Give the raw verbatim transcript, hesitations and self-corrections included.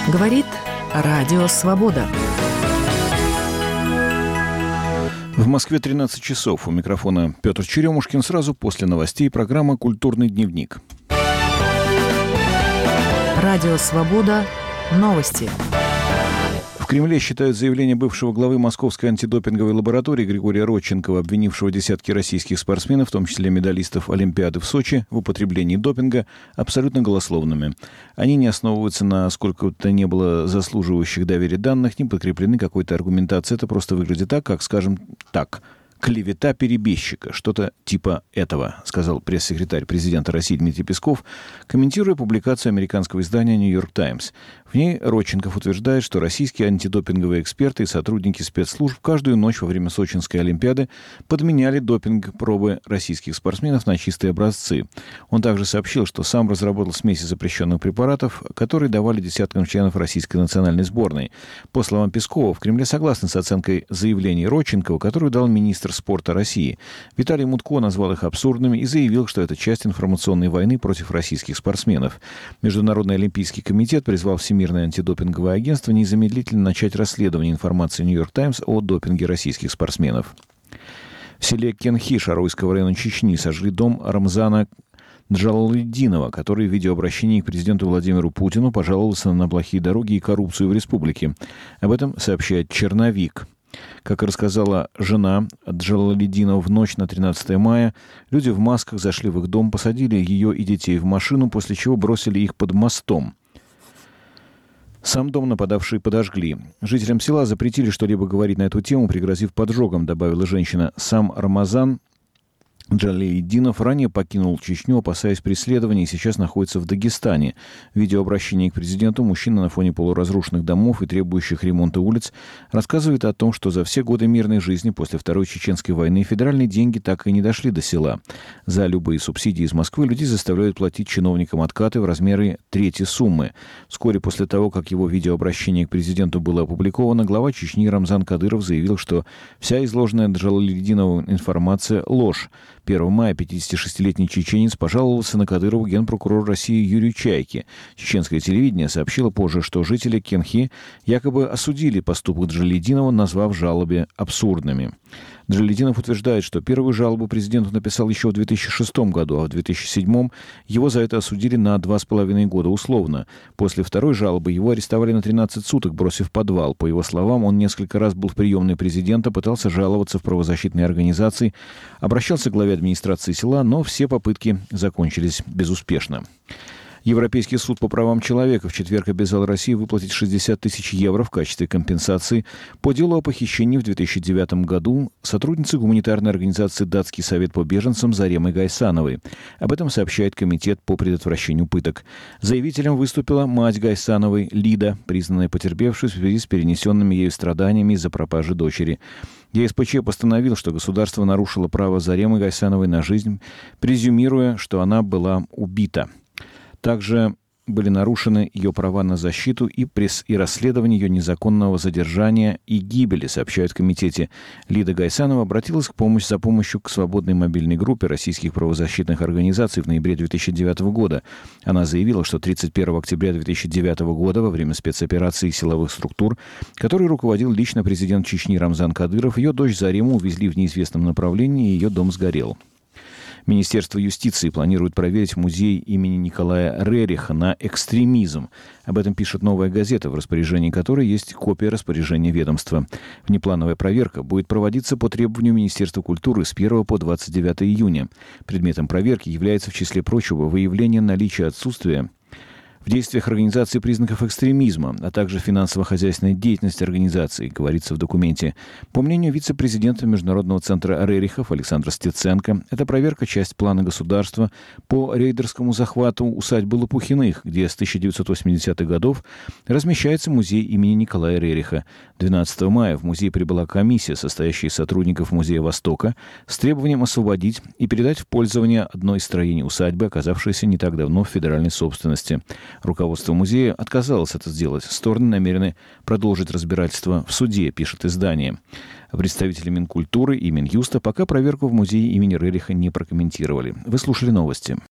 Говорит Радио Свобода. В Москве тринадцать часов. У микрофона Петр Черемушкин. Сразу после новостей программа «Культурный дневник». Радио Свобода. Новости. В Кремле считают заявление бывшего главы Московской антидопинговой лаборатории Григория Родченкова, обвинившего десятки российских спортсменов, в том числе медалистов Олимпиады в Сочи, в употреблении допинга, абсолютно голословными. Они не основываются на сколько-то не было заслуживающих доверия данных, не подкреплены какой-то аргументацией. Это просто выглядит так, как, скажем так, клевета перебежчика, что-то типа этого, сказал пресс-секретарь президента России Дмитрий Песков, комментируя публикацию американского издания «Нью-Йорк Таймс». В ней Родченков утверждает, что российские антидопинговые эксперты и сотрудники спецслужб каждую ночь во время Сочинской Олимпиады подменяли допинг-пробы российских спортсменов на чистые образцы. Он также сообщил, что сам разработал смеси запрещенных препаратов, которые давали десяткам членов российской национальной сборной. По словам Пескова, в Кремле согласны с оценкой заявлений Родченкова, которую дал министр спорта России. Виталий Мутко назвал их абсурдными и заявил, что это часть информационной войны против российских спортсменов. Международный олимпийский комитет призвал Всемирное антидопинговое агентство незамедлительно начать расследование информации «Нью-Йорк Таймс» о допинге российских спортсменов. В селе Кенхи Шаройского района Чечни сожгли дом Рамзана Джалалетдинова, который в видеообращении к президенту Владимиру Путину пожаловался на плохие дороги и коррупцию в республике. Об этом сообщает «Черновик». Как рассказала жена Джалалетдинова, в ночь на тринадцатое мая люди в масках зашли в их дом, посадили ее и детей в машину, после чего бросили их под мостом. Сам дом нападавшие подожгли. Жителям села запретили что-либо говорить на эту тему, пригрозив поджогом, добавила женщина. Сам Рамазан Джалалетдинов ранее покинул Чечню, опасаясь преследования, и сейчас находится в Дагестане. В видеообращении к президенту мужчина на фоне полуразрушенных домов и требующих ремонта улиц рассказывает о том, что за все годы мирной жизни после Второй Чеченской войны федеральные деньги так и не дошли до села. За любые субсидии из Москвы людей заставляют платить чиновникам откаты в размере трети суммы. Вскоре после того, как его видеообращение к президенту было опубликовано, глава Чечни Рамзан Кадыров заявил, что вся изложенная Джалалетдиновым информация – ложь. первого мая пятидесятишестилетний чеченец пожаловался на Кадырову генпрокурору России Юрию Чайке. Чеченское телевидение сообщило позже, что жители Кенхи якобы осудили поступок Джалалетдинова, назвав жалобы абсурдными. Джалалетдинов утверждает, что первую жалобу президенту написал еще в две тысячи шестом году, а в две тысячи седьмом его за это осудили на два с половиной года условно. После второй жалобы его арестовали на тринадцать суток, бросив в подвал. По его словам, он несколько раз был в приемной президента, пытался жаловаться в правозащитные организации, обращался к главе администрации села, но все попытки закончились безуспешно. Европейский суд по правам человека в четверг обязал Россию выплатить шестьдесят тысяч евро в качестве компенсации по делу о похищении в две тысячи девятом году сотрудницы гуманитарной организации «Датский совет по беженцам» Заремы Гайсановой. Об этом сообщает Комитет по предотвращению пыток. Заявителем выступила мать Гайсановой Лида, признанная потерпевшей в связи с перенесенными ею страданиями из-за пропажи дочери. ЕСПЧ постановил, что государство нарушило право Заремы Гайсановой на жизнь, презюмируя, что она была убита. Также были нарушены ее права на защиту и, пресс- и расследование ее незаконного задержания и гибели, сообщают в комитете. Лида Гайсанова обратилась к помощи, за помощью к свободной мобильной группе российских правозащитных организаций в ноябре две тысячи девятого года. Она заявила, что тридцать первого октября две тысячи девятого года во время спецоперации силовых структур, которой руководил лично президент Чечни Рамзан Кадыров, ее дочь Зарему увезли в неизвестном направлении, и ее дом сгорел. Министерство юстиции планирует проверить музей имени Николая Рериха на экстремизм. Об этом пишет «Новая газета», в распоряжении которой есть копия распоряжения ведомства. Внеплановая проверка будет проводиться по требованию Министерства культуры с первого по двадцать девятое июня. Предметом проверки является, в числе прочего, выявление наличия отсутствия в действиях организации признаков экстремизма, а также финансово-хозяйственной деятельности организации, говорится в документе. По мнению вице-президента Международного центра Рерихов Александра Стеценко, эта проверка – часть плана государства по рейдерскому захвату усадьбы Лопухиных, где с тысяча девятьсот восьмидесятых годов размещается музей имени Николая Рериха. двенадцатого мая в музей прибыла комиссия, состоящая из сотрудников Музея Востока, с требованием освободить и передать в пользование одно из строений усадьбы, оказавшееся не так давно в федеральной собственности. Руководство музея отказалось это сделать. Стороны намерены продолжить разбирательство в суде, пишет издание. Представители Минкультуры и Минюста пока проверку в музее имени Рериха не прокомментировали. Вы слушали новости.